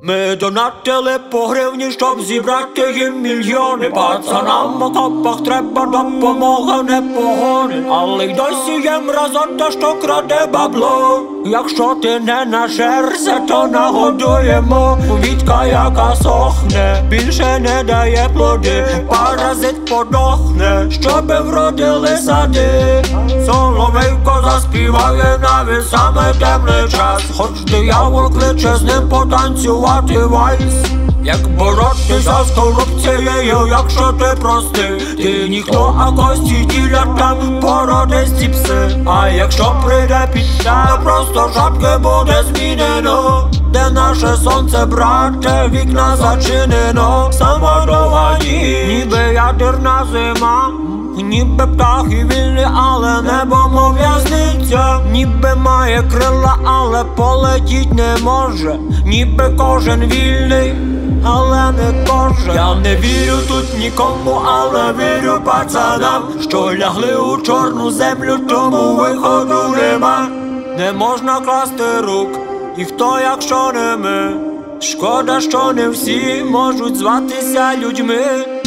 Ми донатили по гривні, щоб зібрати їм мільйони. Пацанам в окопах треба допомога, не погони. Але й досі є мразота, що краде бабло. Якщо ти не нажерся, то нагодуємо. Квітка, яка сохне, більше не дає плоди. Паразит подохне, щоби вродили сади. Соловейко заспіває навіть саме темний час. Хоч диявол кличе з ним потанцювати вальс. Як боротися з корупцією, якщо ти простий, ти ніхто, а кості ділять там породисті пси. А якщо прийде після, то просто шапки буде змінено. Де наше сонце, брате, вікна зачинено. Самодовані, ніби ядерна зима. Ніби птахи вільні, але небо мов в'язниця. Ніби має крила, але полетіть не може. Ніби кожен вільний, але не кожен. Я не вірю тут нікому, але вірю пацанам, що лягли у чорну землю, тому виходу нема. Не можна класти рук, і хто, якщо не ми. Шкода, що не всі можуть зватися людьми.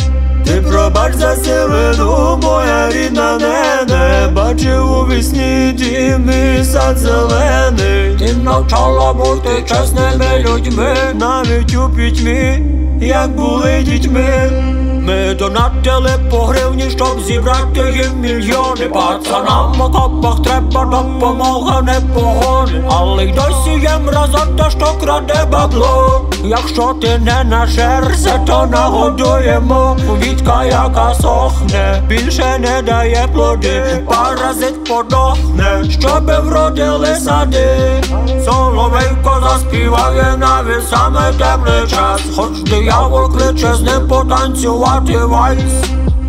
Ти пробач за сивину, моя рідна нене. Бачив у вісні дім і сад зелений. Ти навчала бути чесними людьми, навіть у пітьмі, як були дітьми. Ми донатили по гривні, щоб зібрати їм мільйони. Пацанам в окопах треба допомога, не погони. Але й досі є мразота, що краде бабло. Якщо ти не нажерся, то нагодуємо. Квітка, яка сохне, більше не дає плоди. Паразит подохне, щоби вродили сади. Соловейко заспіває навіть саме темний час. Хоч диявол кличе з ним потанцювати вальс.